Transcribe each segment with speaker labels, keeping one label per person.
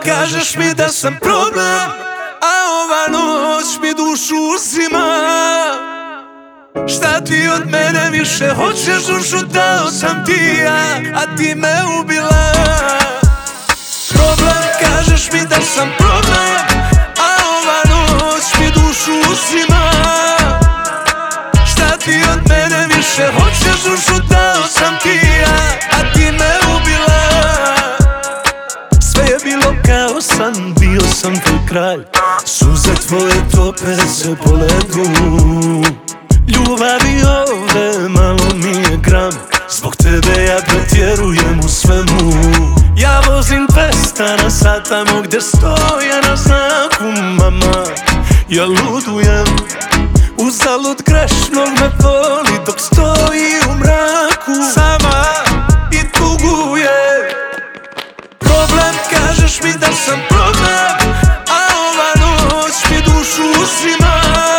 Speaker 1: kažeš mi da sam problem, a ova noć mi dušu uzima. Šta ti od mene više hoćeš, dušu dao sam ti ja, a ti me ubila. Problem, kažeš mi da sam problem, a ova noć mi dušu uzima. Šta ti od mene više hoćeš, dušu dao sam ti ja, a ti me ubila. Sve je bilo kao san, bio sam tvoj kraj, suze tvoje tope se po ledu. Ljubavi ovde malo mi je gram, zbog tebe ja pretjerujem u svemu. Ja vozim 200 na sat tamo gdje stoja na znaku mama. Ja ludujem, uzalud grešnog me voli dok stoji u mraku sama i tuguje. Problem, kažeš mi da sam problem, a ova noć mi dušu uzima.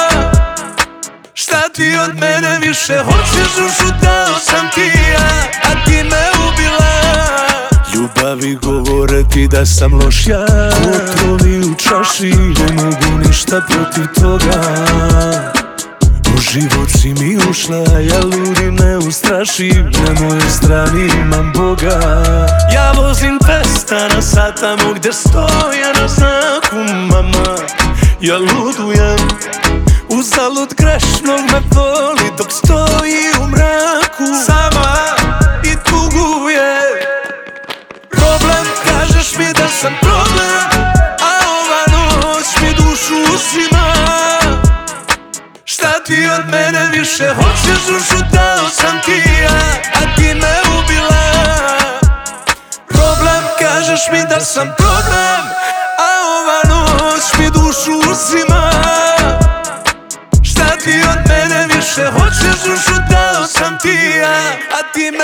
Speaker 1: Šta ti od mene više hoćeš, dušu dao sam ti ja, a ti me ubila. Ljubavi govore ti da sam loš ja, otrovi u čaši, ne mogu ništa protiv toga. U život si mi ušla, ja ludi ne ustraši, na mojoj strani imam Boga. Ja vozim 200 na sat tamo gdje stoja na znaku mama. Ja ludujem, uzalud grešnog me voli dok stoji u mraku sama i tuguje. Problem, kažeš mi da sam problem, a ova noć mi dušu uzima. Šta ti od mene više hoćeš, dušu dao sam ti ja, a ti me ubila. Problem, kažeš mi da sam problem, a ova noć mi dušu uzima. Šta ti od mene više hoćeš, dušu dao sam ti ja, a ti me